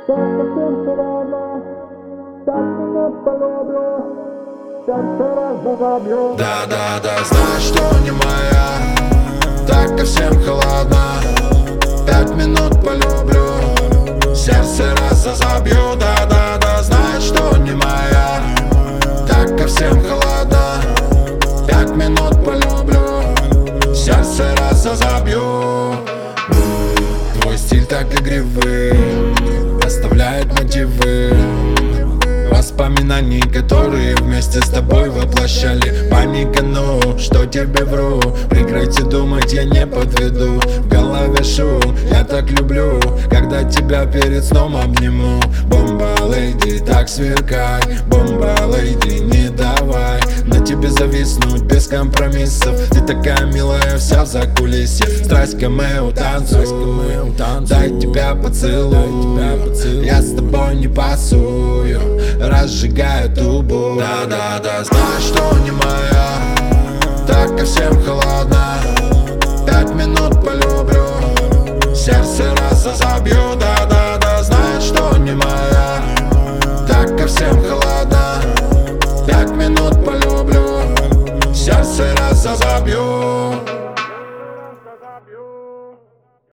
совсем холодно, так меня полюблю, сердце разобью. Да, знаешь, что не моя, так ко всем холодно. 5 минут полюблю, сердце раз разобью. Да, знаешь, что не моя, так ко всем холодно. 5 минут полюблю, сердце раз разобью. Твой стиль так игривый, оставляет мотивы воспоминаний, которые вместе с тобой воплощали. Паника, ну, что тебе вру, прекрати думать, я не подведу. В голове шум, я так люблю, когда тебя перед сном обниму. Бомба, леди, так сверкай, бомба, леди, не давай на тебе зависнуть без компромиссов. Ты такая милая, вся в закулисье. Страсть камео танцую, дай тебя поцелуй. Я с тобой не пасую, разжигаю трубу. Да, знаешь, что не моя, так ко всем холодно. 5 минут полюблю, сердце раз разобью.